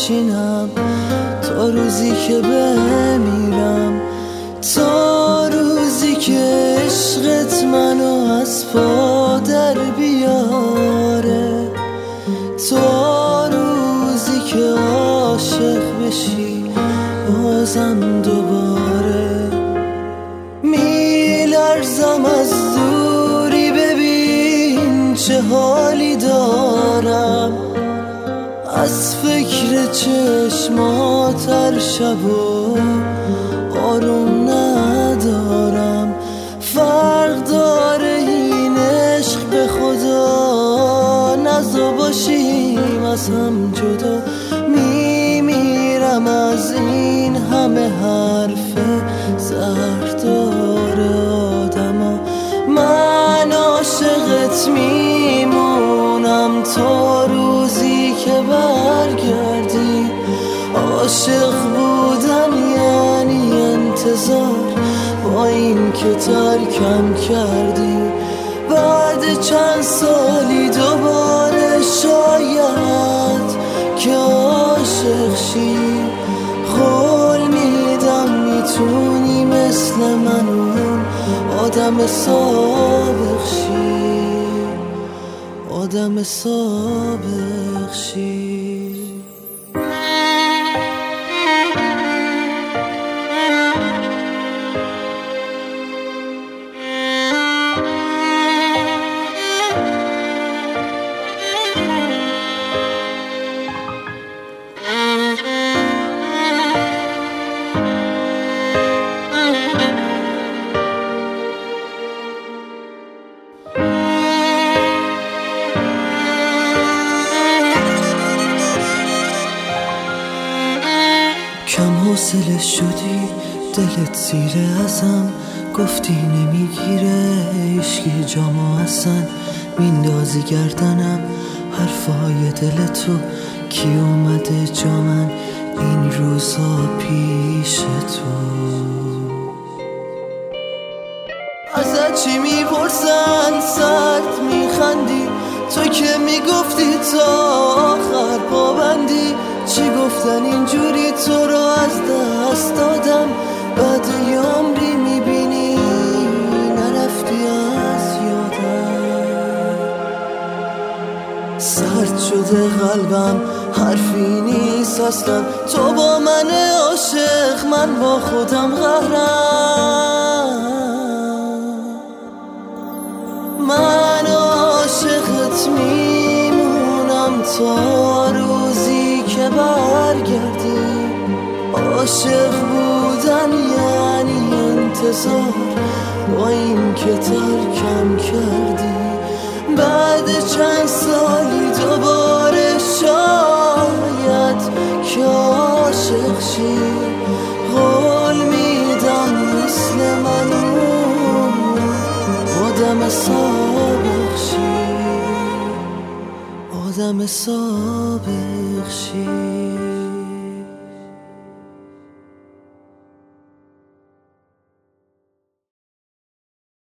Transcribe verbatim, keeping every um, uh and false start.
بشینم تا روزی که بمیرم، تا روزی که عشقت منو از پا در بیاره، تا روزی که عاشق بشی بازم دوباره. میلرزم از دوری، ببین چه حالی دارم، از فکر چشمات هر شب و آروم ندارم. فرق داره این عشق به خدا، نزا باشیم از هم جدا. میمیرم از این همه حرف زهردار آدما. من عاشقت میمونم تا روزی که برگردی. عاشق بودن یعنی انتظار، با این که ترکم کردی. بعد چند سالی دوباره شاید که عاشق شی، قول میدم میتونی مثل من اون آدم سابق شی، آدم سابق شی. کم حوصله شدی، دلت زیر ازم، گفتی نمیگیره عشقی جامو اصلا. میندازی گردنم حرفای دل تو، کی اومده جا من این روزا پیش تو. ازت چی میپرسن سرد میخندی، تو که میگفتی تا آخر پابندی. چی گفتن اینجوری تو رو از دست دادم، بعد یه عمری میبینی نرفتی از یادم. سرد شده قلبم حرفی نیست اصلا، تو با من عاشق من با خودم قهرم. من عاشقت میمونم تا روزی که برگردی. عاشق بودن یعنی انتظار، با این که ترکم کردی. بعد چند سالی دوباره شاید که عاشق شی، قول میدم مثل من اون آدم سابق شی، آدم سابق شی.